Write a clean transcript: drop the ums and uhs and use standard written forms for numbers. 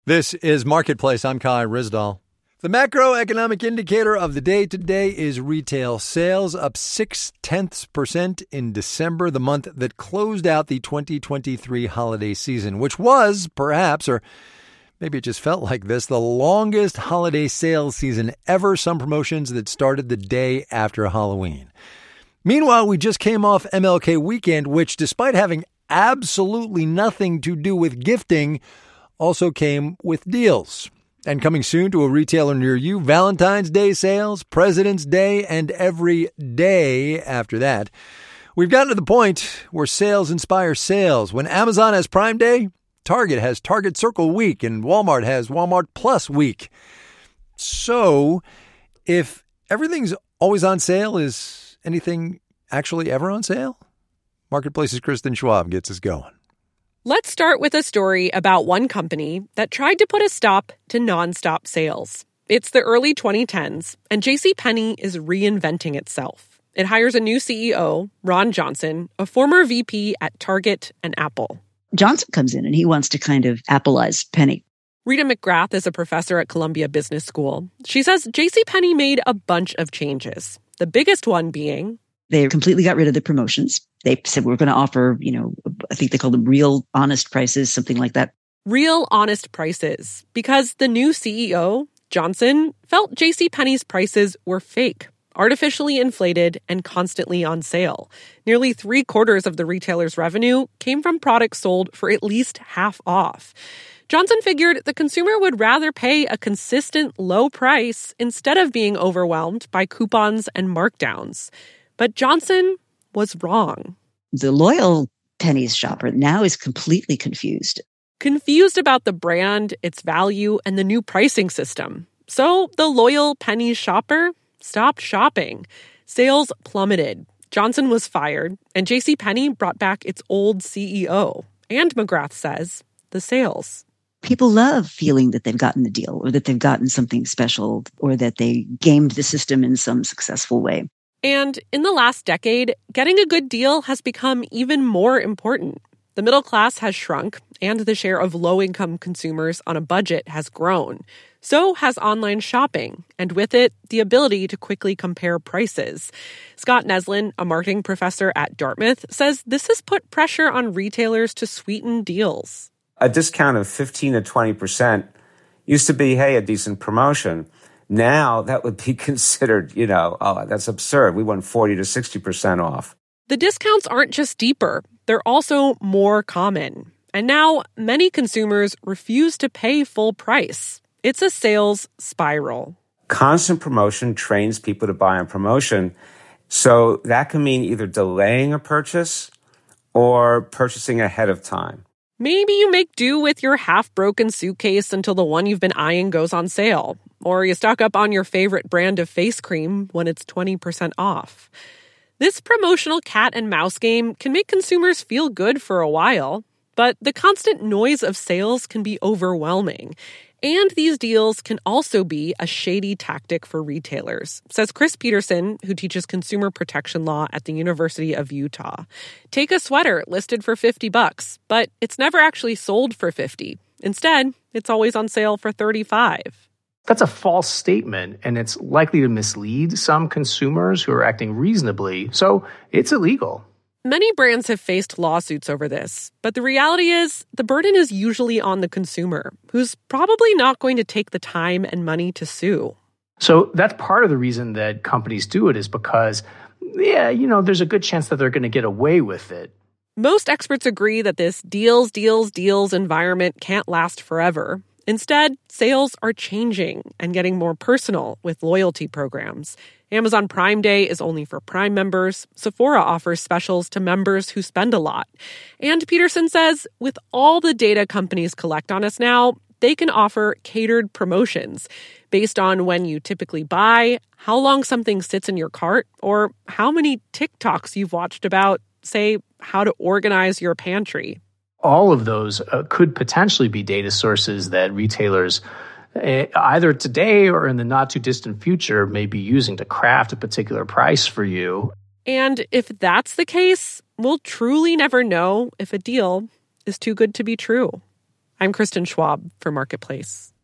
This is Marketplace. I'm Kai Ryssdal. The macroeconomic indicator of the day today is retail sales, up 0.6% in December, the month that closed out the 2023 holiday season, which was perhaps, or maybe it just felt like this, the longest holiday sales season ever. Some promotions that started the day after Halloween. Meanwhile, we just came off MLK weekend, which, despite having absolutely nothing to do with gifting, also came with deals. And coming soon to a retailer near you, Valentine's Day sales, President's Day, and every day after that. We've gotten to the point where sales inspire sales. When Amazon has Prime Day, Target has Target Circle Week, and Walmart has Walmart Plus Week. So, if everything's always on sale, is anything actually ever on sale? Marketplace's Kristen Schwab gets us going. Let's start with a story about one company that tried to put a stop to nonstop sales. It's the early 2010s, and JCPenney is reinventing itself. It hires a new CEO, Ron Johnson, a former VP at Target and Apple. Johnson comes in and he wants to kind of Appleize Penny. Rita McGrath is a professor at Columbia Business School. She says JCPenney made a bunch of changes, the biggest one being they completely got rid of the promotions. They said, we're going to offer, I think they called them real honest prices, something like that. Real honest prices, because the new CEO, Johnson, felt JCPenney's prices were fake, artificially inflated, and constantly on sale. Nearly 3/4 of the retailer's revenue came from products sold for at least half off. Johnson figured the consumer would rather pay a consistent low price instead of being overwhelmed by coupons and markdowns. But Johnson was wrong. The loyal Penny's shopper now is completely confused. Confused about the brand, its value, and the new pricing system. So the loyal Penny's shopper stopped shopping. Sales plummeted. Johnson was fired, and JCPenney brought back its old CEO. And McGrath says, the sales. People love feeling that they've gotten the deal, or that they've gotten something special, or that they gamed the system in some successful way. And in the last decade, getting a good deal has become even more important. The middle class has shrunk, and the share of low-income consumers on a budget has grown. So has online shopping, and with it, the ability to quickly compare prices. Scott Neslin, a marketing professor at Dartmouth, says this has put pressure on retailers to sweeten deals. A discount of 15 to 20% used to be, hey, a decent promotion. Now that would be considered, that's absurd. We want 40 to 60% off. The discounts aren't just deeper, they're also more common. And now many consumers refuse to pay full price. It's a sales spiral. Constant promotion trains people to buy on promotion. So that can mean either delaying a purchase or purchasing ahead of time. Maybe you make do with your half-broken suitcase until the one you've been eyeing goes on sale. Or you stock up on your favorite brand of face cream when it's 20% off. This promotional cat and mouse game can make consumers feel good for a while, but the constant noise of sales can be overwhelming. And these deals can also be a shady tactic for retailers, says Chris Peterson, who teaches consumer protection law at the University of Utah. Take a sweater listed for $50, but it's never actually sold for $50. Instead, it's always on sale for $35. That's a false statement, and it's likely to mislead some consumers who are acting reasonably, so it's illegal. Many brands have faced lawsuits over this, but the reality is the burden is usually on the consumer, who's probably not going to take the time and money to sue. So that's part of the reason that companies do it is because, there's a good chance that they're going to get away with it. Most experts agree that this deals environment can't last forever. Instead, sales are changing and getting more personal with loyalty programs. Amazon Prime Day is only for Prime members. Sephora offers specials to members who spend a lot. And Peterson says, with all the data companies collect on us now, they can offer catered promotions based on when you typically buy, how long something sits in your cart, or how many TikToks you've watched about, say, how to organize your pantry. All of those could potentially be data sources that retailers either today or in the not-too-distant future may be using to craft a particular price for you. And if that's the case, we'll truly never know if a deal is too good to be true. I'm Kristen Schwab for Marketplace.